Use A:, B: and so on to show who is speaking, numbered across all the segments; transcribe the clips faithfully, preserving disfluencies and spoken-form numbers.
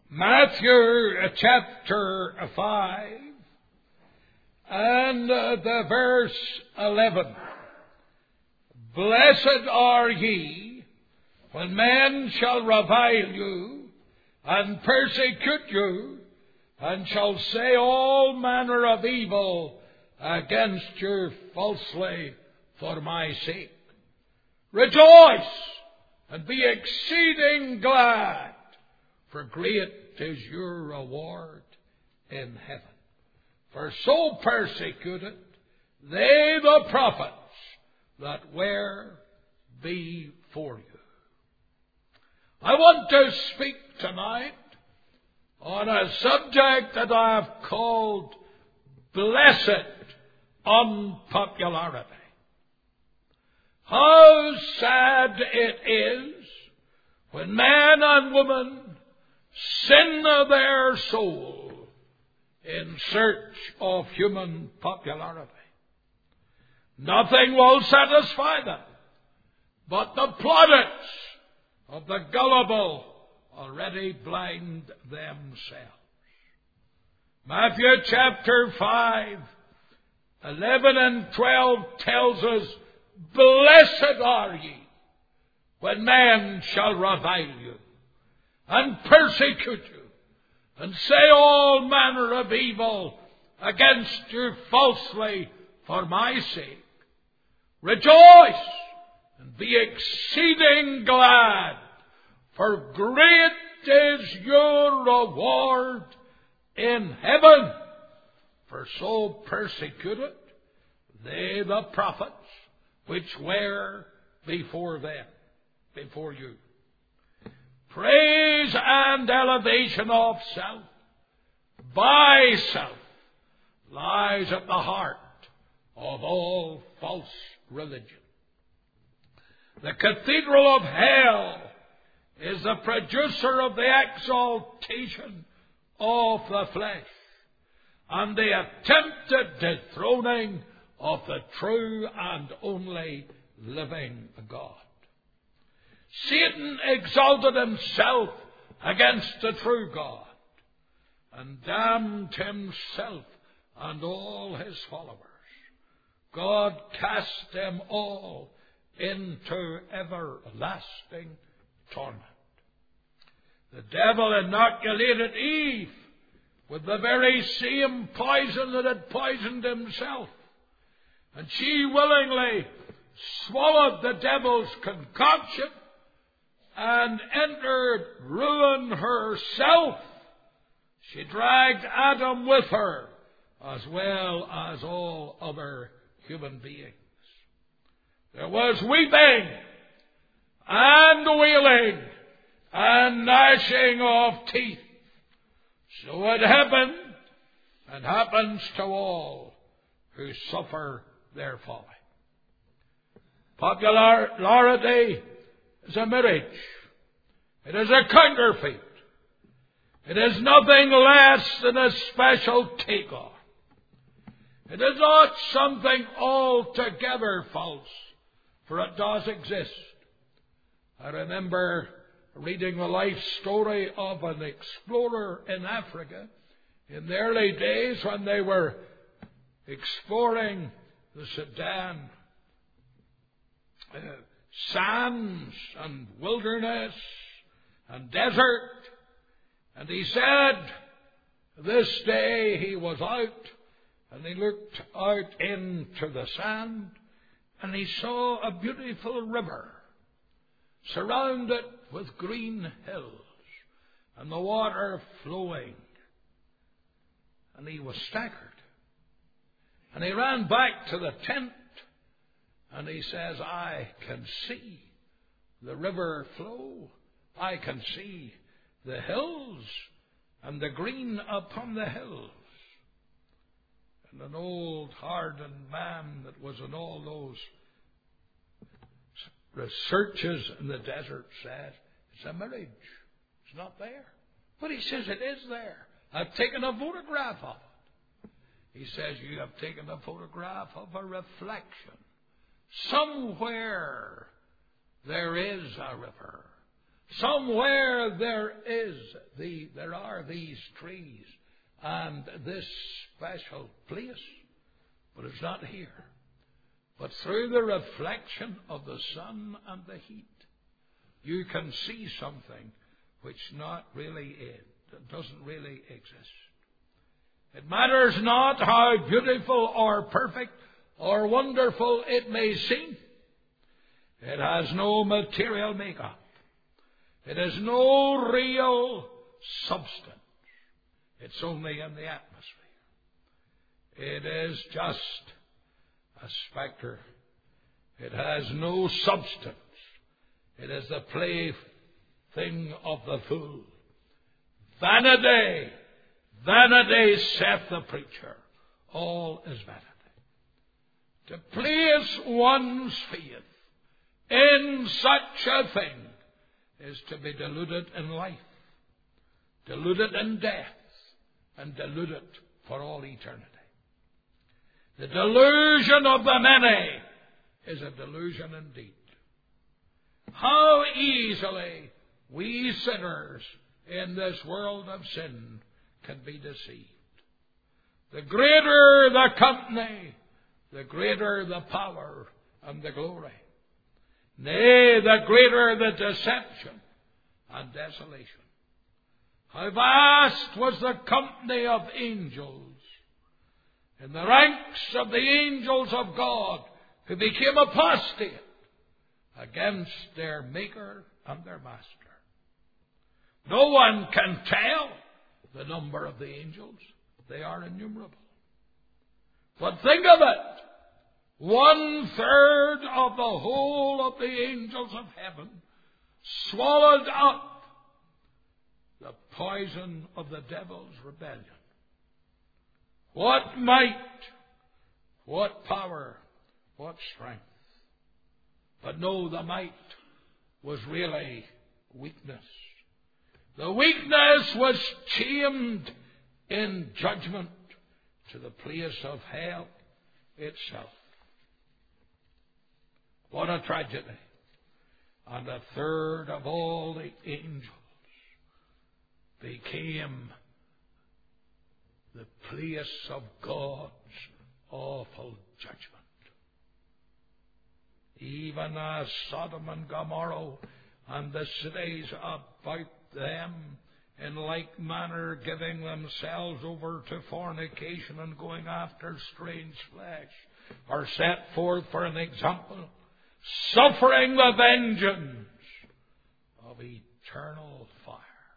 A: Matthew chapter five and uh, the verse eleven. Blessed are ye when men shall revile you and persecute you, and shall say all manner of evil against you falsely for my sake. Rejoice and be exceeding glad, for great is your reward in heaven. For so persecuted they the prophets that were before you. I want to speak tonight on a subject that I have called blessed unpopularity. How sad it is when man and woman sin their soul in search of human popularity. Nothing will satisfy them but the plaudits of the gullible already blind themselves. Matthew chapter five, eleven and twelve tells us, blessed are ye when men shall revile you and persecute you and say all manner of evil against you falsely for my sake. Rejoice and be exceeding glad, for great is your reward in heaven. For so persecuted they the prophets which were before them, before you. Praise and elevation of self by self lies at the heart of all false religion. The cathedral of hell is the producer of the exaltation of the flesh and the attempted dethroning of the true and only living God. Satan exalted himself against the true God and damned himself and all his followers. God cast them all into everlasting torment. The devil inoculated Eve with the very same poison that had poisoned himself, and she willingly swallowed the devil's concoction and entered ruin herself. She dragged Adam with her, as well as all other human beings. There was weeping and wailing and gnashing of teeth. So it happened and happens to all who suffer their folly. Popularity is a mirage. It is a counterfeit. It is nothing less than a special takeoff. It is not something altogether false, for it does exist. I remember reading the life story of an explorer in Africa in the early days when they were exploring the Sudan uh, sands and wilderness and desert. And he said this day he was out and he looked out into the sand and he saw a beautiful river surrounded with green hills and the water flowing. And he was staggered. And he ran back to the tent and he says, I can see the river flow. I can see the hills and the green upon the hills. And an old hardened man that was in all those researches in the desert said, it's a mirage. It's not there. But he says, it is there. I've taken a photograph of it. He says, you have taken a photograph of a reflection. Somewhere there is a river. Somewhere there is the, there are these trees and this special place, but it's not here. But through the reflection of the sun and the heat, you can see something which not really is, that doesn't really exist. It matters not how beautiful or perfect or wonderful it may seem. It has no material makeup. It has no real substance. It's only in the atmosphere. It is just a spectre. It has no substance. It is the plaything of the fool. Vanity, vanity, saith the preacher. All is vanity. To place one's faith in such a thing is to be deluded in life, deluded in death, and deluded for all eternity. The delusion of the many is a delusion indeed. How easily we sinners in this world of sin can be deceived. The greater the company, the greater the power and the glory. Nay, the greater the deception and desolation. How vast was the company of angels in the ranks of the angels of God who became apostate against their Maker and their Master. No one can tell the number of the angels. They are innumerable. But think of it. One third of the whole of the angels of heaven swallowed up the poison of the devil's rebellion. What might, what power, what strength. But no, the might was really weakness. The weakness was chained in judgment to the place of hell itself. What a tragedy. And a third of all the angels became the place of God's awful judgment. Even as Sodom and Gomorrah and the cities about them in like manner giving themselves over to fornication and going after strange flesh are set forth for an example, suffering the vengeance of eternal fire.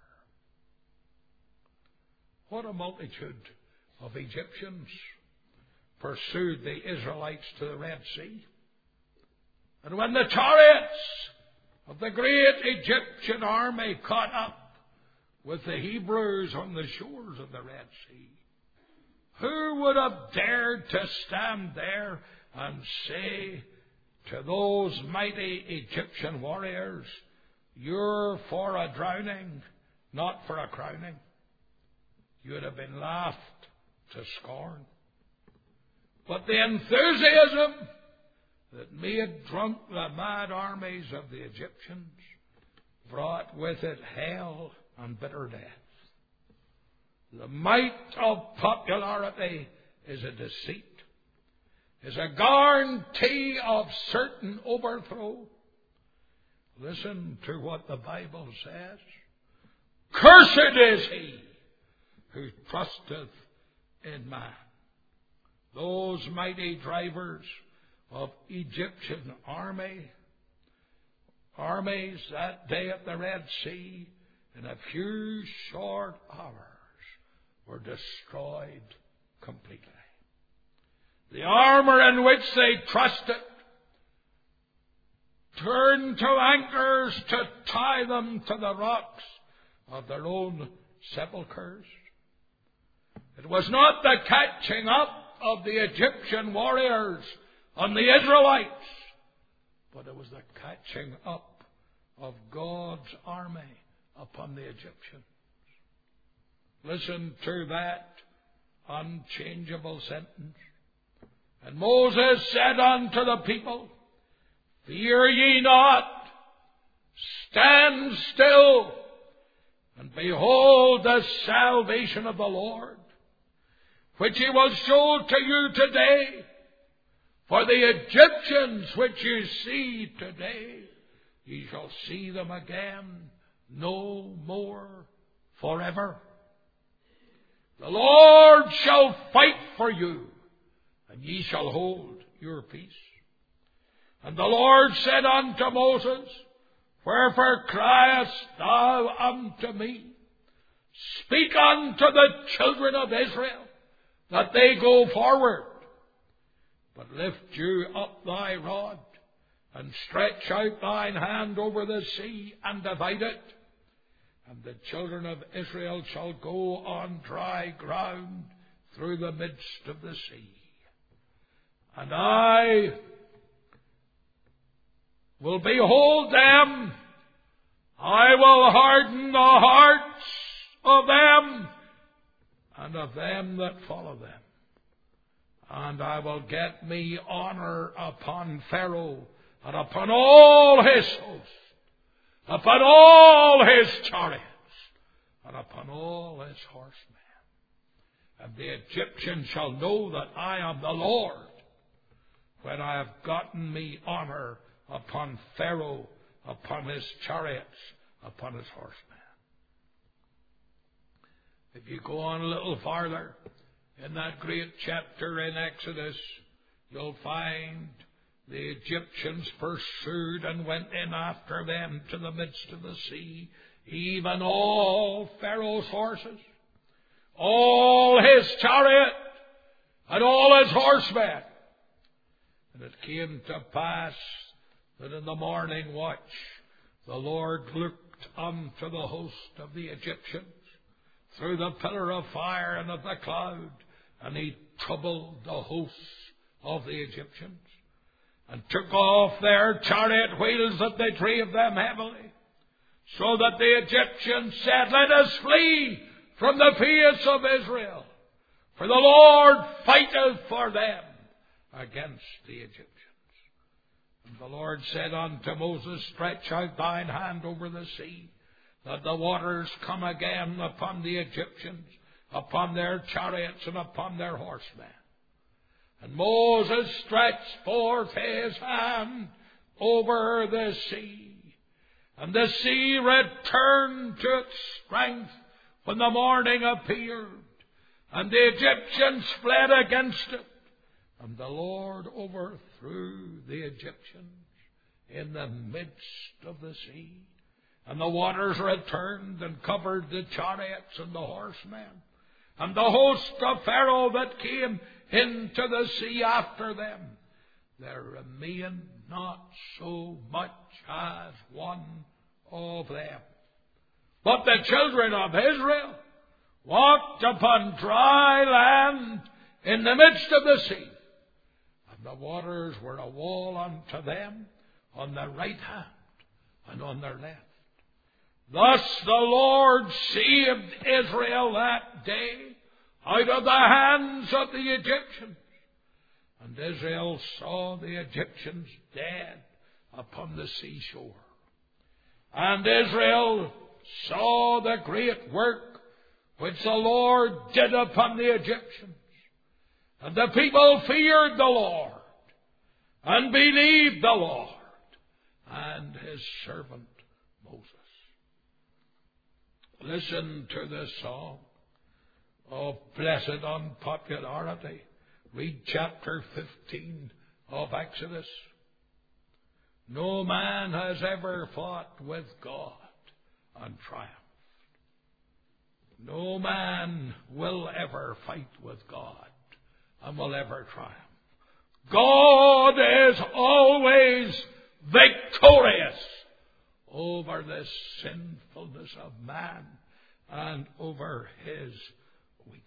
A: What a multitude of Egyptians pursued the Israelites to the Red Sea. And when the chariots of the great Egyptian army caught up with the Hebrews on the shores of the Red Sea, who would have dared to stand there and say to those mighty Egyptian warriors, "You're for a drowning, not for a crowning"? You would have been laughed to scorn. But the enthusiasm that made drunk the mad armies of the Egyptians brought with it hell and bitter death. The might of popularity is a deceit, is a guarantee of certain overthrow. Listen to what the Bible says. Cursed is he who trusteth in man. Those mighty drivers of Egyptian army, armies that day at the Red Sea, in a few short hours were destroyed completely. The armor in which they trusted turned to anchors to tie them to the rocks of their own sepulchres. It was not the catching up of the Egyptian warriors on the Israelites, but it was the catching up of God's army upon the Egyptians. Listen to that unchangeable sentence. And Moses said unto the people, "Fear ye not, stand still and behold the salvation of the Lord, which he will show to you today. For the Egyptians which you see today, ye shall see them again no more forever. The Lord shall fight for you, and ye shall hold your peace. And the Lord said unto Moses, wherefore criest thou unto me? Speak unto the children of Israel, that they go forward. But lift you up thy rod, and stretch out thine hand over the sea, and divide it. And the children of Israel shall go on dry ground through the midst of the sea. And I will behold them, I will harden the hearts of them, and of them that follow them. And I will get me honor upon Pharaoh, and upon all his hosts, upon all his chariots, and upon all his horsemen. And the Egyptians shall know that I am the Lord, when I have gotten me honor upon Pharaoh, upon his chariots, upon his horsemen. If you go on a little farther, in that great chapter in Exodus, you'll find the Egyptians pursued and went in after them to the midst of the sea, even all Pharaoh's horses, all his chariot, and all his horsemen. And it came to pass that in the morning watch the Lord looked unto the host of the Egyptians through the pillar of fire and of the cloud, and he troubled the hosts of the Egyptians, and took off their chariot wheels that they drave them heavily, so that the Egyptians said, let us flee from the face of Israel, for the Lord fighteth for them against the Egyptians. And the Lord said unto Moses, stretch out thine hand over the sea, that the waters come again upon the Egyptians, upon their chariots, and upon their horsemen. And Moses stretched forth his hand over the sea, and the sea returned to its strength when the morning appeared, and the Egyptians fled against it. And the Lord overthrew the Egyptians in the midst of the sea. And the waters returned and covered the chariots and the horsemen. And the host of Pharaoh that came into the sea after them, there remained not so much as one of them. But the children of Israel walked upon dry land in the midst of the sea, and the waters were a wall unto them on their right hand and on their left. Thus the Lord saved Israel that day out of the hands of the Egyptians. And Israel saw the Egyptians dead upon the seashore. And Israel saw the great work which the Lord did upon the Egyptians. And the people feared the Lord and believed the Lord and his servant Moses. Listen to this song of blessed unpopularity. Read chapter fifteen of Exodus. No man has ever fought with God and triumphed. No man will ever fight with God and will ever triumph. God is always victorious over the sinfulness of man and over his weakness.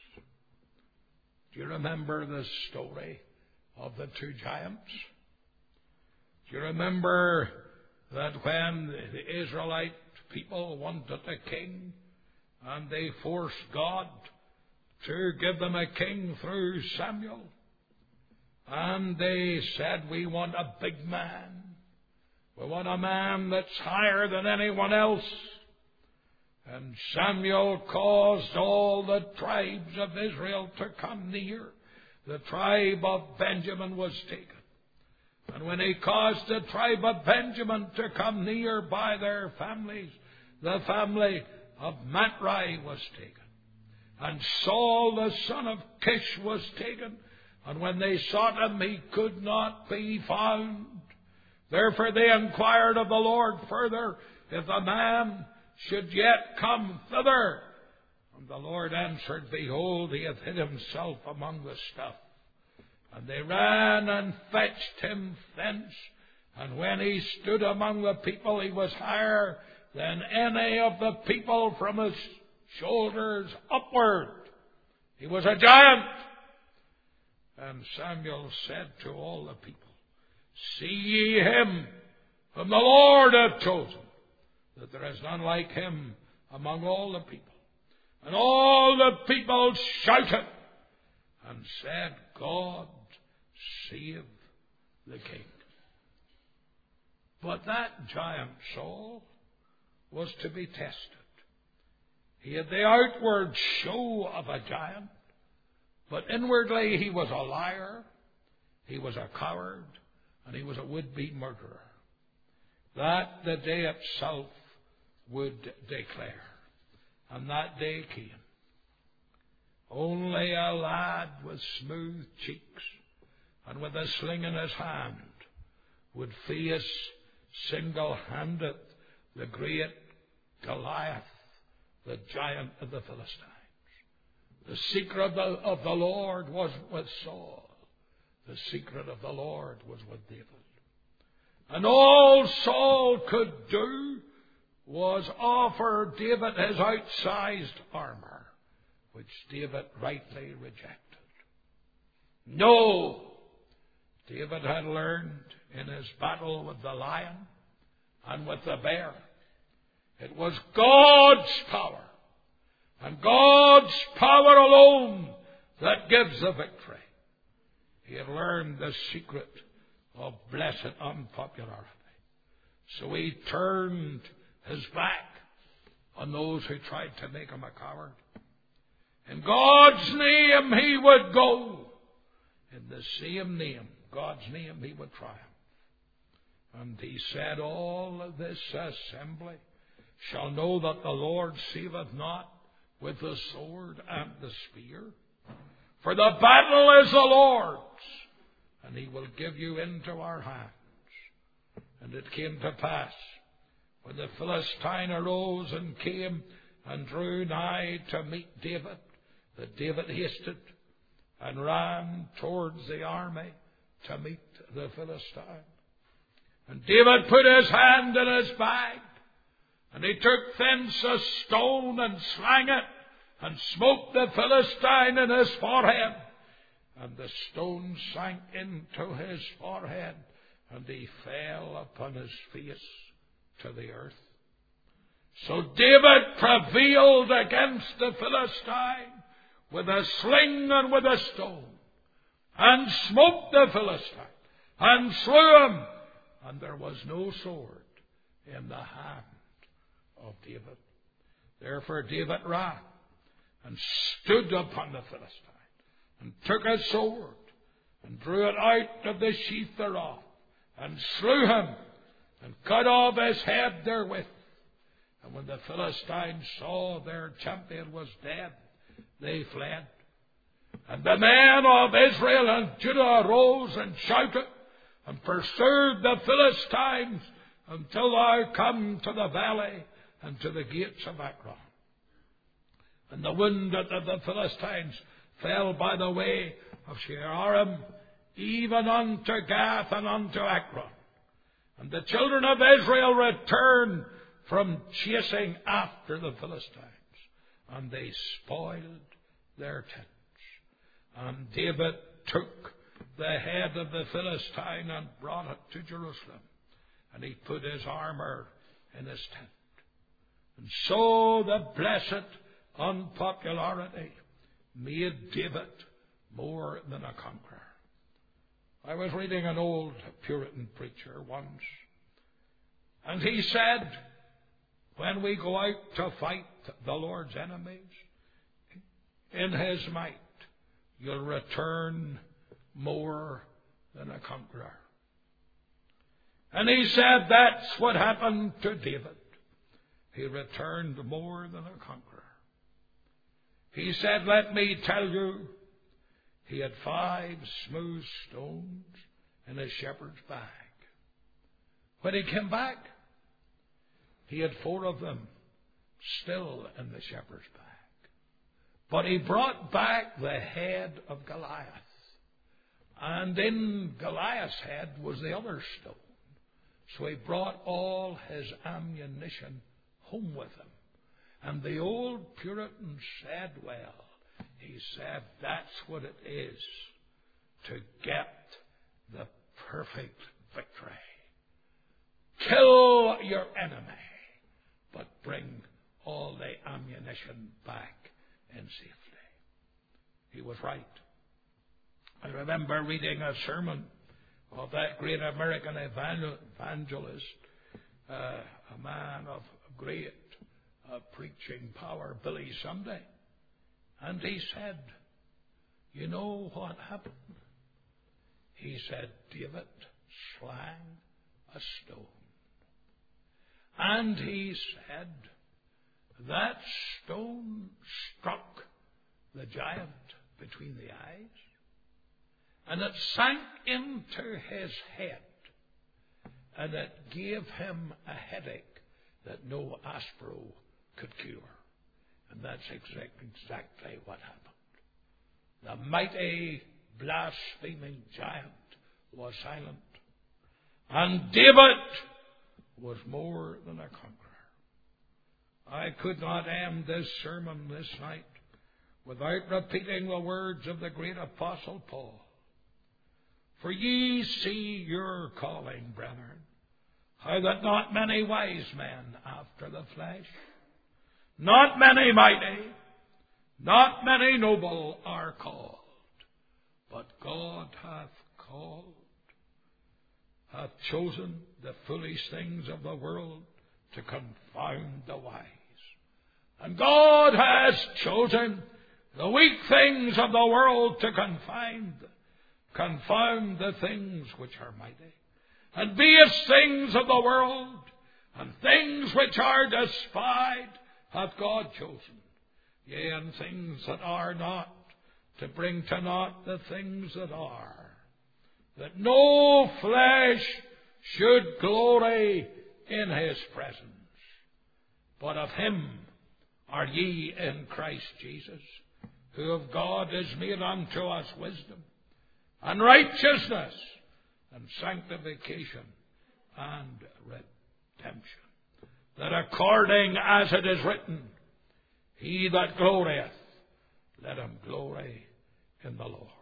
A: Do you remember the story of the two giants? Do you remember that when the Israelite people wanted a king and they forced God to give them a king through Samuel, and they said, we want a big man, We want a man that's higher than anyone else. And Samuel caused all the tribes of Israel to come near. The tribe of Benjamin was taken. And when he caused the tribe of Benjamin to come near by their families, the family of Matri was taken. And Saul the son of Kish was taken. And when they sought him, he could not be found. Therefore they inquired of the Lord further if a man should yet come thither. And the Lord answered, Behold, he hath hid himself among the stuff. And they ran and fetched him thence. And when he stood among the people, he was higher than any of the people from his shoulders upward. He was a giant. And Samuel said to all the people, See ye him whom the Lord hath chosen, that there is none like him among all the people. And all the people shouted and said, God save the king. But that giant Saul was to be tested. He had the outward show of a giant, but inwardly he was a liar, he was a coward, and he was a would-be murderer. That the day itself would declare. And that day came. Only a lad with smooth cheeks and with a sling in his hand would face single-handed the great Goliath, the giant of the Philistines. The secret of the, of the Lord was with Saul. The secret of the Lord was with David. And all Saul could do was offer David his outsized armor, which David rightly rejected. No! David had learned in his battle with the lion and with the bear, it was God's power, and God's power alone, that gives the victory. He had learned the secret of blessed unpopularity. So he turned his back on those who tried to make him a coward. In God's name he would go. In the same name, God's name, he would triumph. And he said, All of this assembly shall know that the Lord saveth not with the sword and the spear. For the battle is the Lord's, and he will give you into our hands. And it came to pass, when the Philistine arose and came and drew nigh to meet David, that David hasted and ran towards the army to meet the Philistine. And David put his hand in his bag, and he took thence a stone and slang it, and smote the Philistine in his forehead. And the stone sank into his forehead, and he fell upon his face to the earth. So David prevailed against the Philistine with a sling and with a stone, and smote the Philistine, and slew him. And there was no sword in the hand of David. Therefore David ran and stood upon the Philistine, and took his sword, and drew it out of the sheath thereof, and slew him, and cut off his head therewith. And when the Philistines saw their champion was dead, they fled. And the men of Israel and Judah arose and shouted, and pursued the Philistines until thou come to the valley and to the gates of Ekron. And the wounded of the Philistines fell by the way of Shearim, even unto Gath and unto Ekron. And the children of Israel returned from chasing after the Philistines, and they spoiled their tents. And David took the head of the Philistine and brought it to Jerusalem, and he put his armor in his tent. And so the blessed unpopularity made David more than a conqueror. I was reading an old Puritan preacher once, And he said, when we go out to fight the Lord's enemies, in his might, you'll return more than a conqueror. And he said that's what happened to David. He returned more than a conqueror. He said, let me tell you, he had five smooth stones in his shepherd's bag. When he came back, he had four of them still in the shepherd's bag. But he brought back the head of Goliath. And in Goliath's head was the other stone. So he brought all his ammunition home with him. And the old Puritan said, well, he said, that's what it is to get the perfect victory. Kill your enemy, but bring all the ammunition back in safety. He was right. I remember reading a sermon of that great American evangelist, uh, a man of great uh, preaching power, Billy Sunday. And he said, you know what happened? He said, David slang a stone. And he said, that stone struck the giant between the eyes, and it sank into his head, and it gave him a headache that no aspiro could cure. And that's exactly, exactly what happened. The mighty, blaspheming giant was silent, and David was more than a conqueror. I could not end this sermon this night without repeating the words of the great Apostle Paul. For ye see your calling, brethren, how that not many wise men after the flesh, not many mighty, not many noble are called, but God hath called, hath chosen the foolish things of the world to confound the wise. And God has chosen the weak things of the world to confound, confound the things which are mighty. And base things of the world, and things which are despised, hath God chosen. Yea, and things that are not, to bring to naught the things that are, that no flesh should glory in his presence. But of him are ye in Christ Jesus, who of God is made unto us wisdom, and righteousness, and sanctification, and redemption. That according as it is written, he that glorieth, let him glory in the Lord.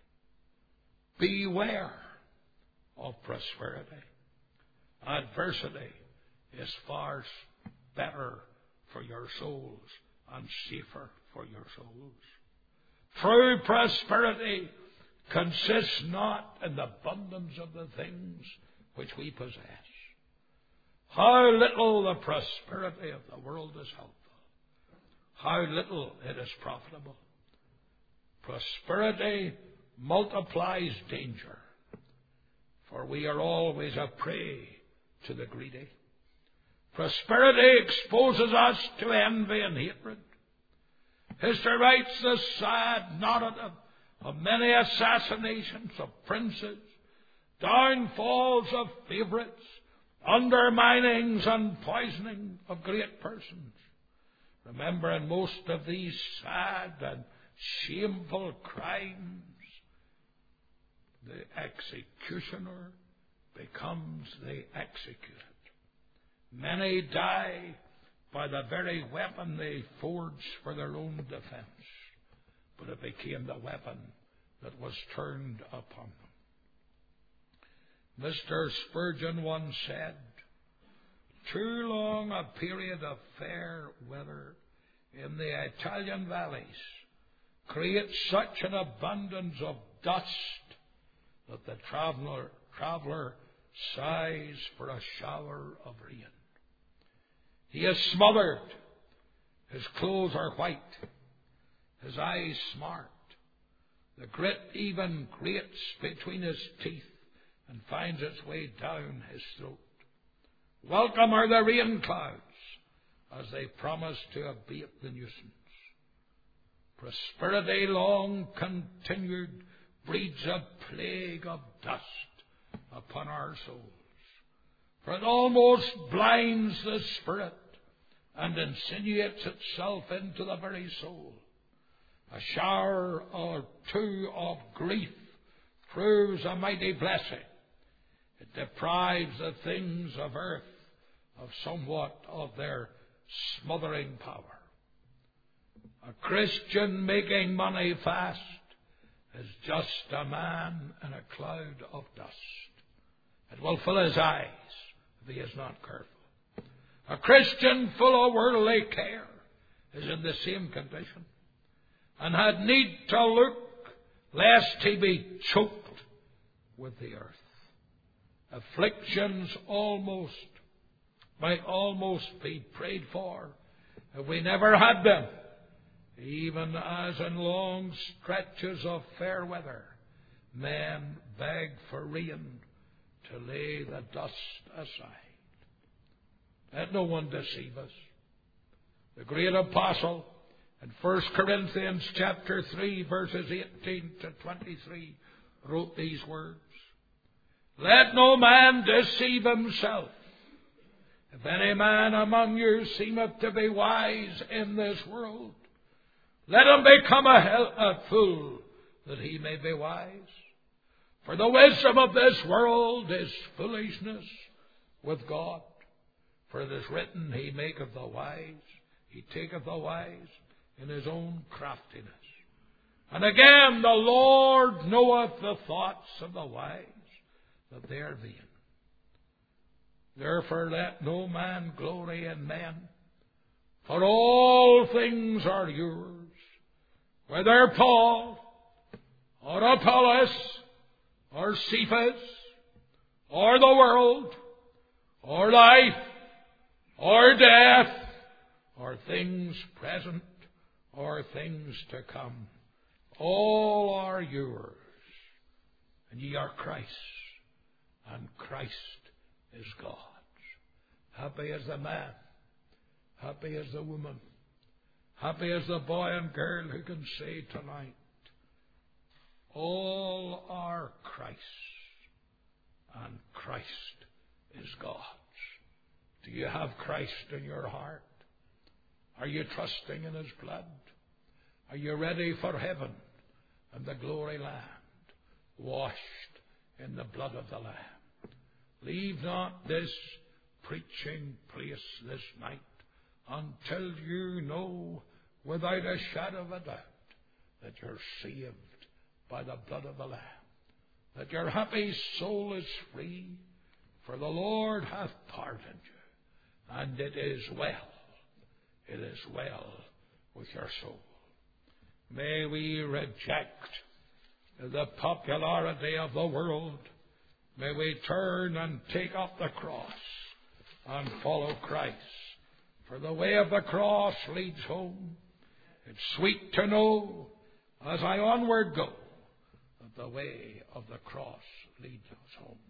A: Beware of prosperity. Adversity is far better for your souls and safer for your souls. True prosperity consists not in the abundance of the things which we possess. How little the prosperity of the world is helpful. How little it is profitable. Prosperity multiplies danger, for we are always a prey to the greedy. Prosperity exposes us to envy and hatred. History writes the sad narrative of many assassinations of princes, downfalls of favourites, underminings and poisoning of great persons. Remember, in most of these sad and shameful crimes, the executioner becomes the executed. Many die by the very weapon they forged for their own defense, but it became the weapon that was turned upon them. Mister Spurgeon once said, too long a period of fair weather in the Italian valleys creates such an abundance of dust that the traveler, traveler sighs for a shower of rain. He is smothered. His clothes are white. His eyes smart. The grit even grates between his teeth and finds its way down his throat. Welcome are the rain clouds as they promise to abate the nuisance. Prosperity long continued breeds a plague of dust upon our souls, for it almost blinds the spirit and insinuates itself into the very soul. A shower or two of grief proves a mighty blessing. It deprives the things of earth of somewhat of their smothering power. A Christian making money fast is just a man in a cloud of dust. It will fill his eyes if he is not careful. A Christian full of worldly care is in the same condition, and had need to look lest he be choked with the earth. Afflictions almost might almost be prayed for if we never had them, even as in long stretches of fair weather men beg for rain to lay the dust aside. Let no one deceive us. The great apostle in First Corinthians chapter three, verses eighteen to twenty-three, wrote these words: Let no man deceive himself. If any man among you seemeth to be wise in this world, let him become a, hell, a fool, that he may be wise. For the wisdom of this world is foolishness with God. For it is written, He maketh the wise, He taketh the wise in His own craftiness. And again, the Lord knoweth the thoughts of the wise, that they are vain. Therefore let no man glory in men, for all things are yours, whether Paul, or Apollos, or Cephas, or the world, or life, or death, or things present, or things to come. All are yours, and ye are Christ's, and Christ is God's. Happy is the man, happy is the woman, happy is the boy and girl who can say tonight, all are Christ's, and Christ is God's. Do you have Christ in your heart? Are you trusting in His blood? Are you ready for heaven and the glory land, washed in the blood of the Lamb? Leave not this preaching place this night until you know without a shadow of a doubt that you're saved by the blood of the Lamb, that your happy soul is free, for the Lord hath pardoned you, and it is well, it is well with your soul. May we reject the popularity of the world. May we turn and take up the cross and follow Christ. For the way of the cross leads home. It's sweet to know as I onward go that the way of the cross leads us home.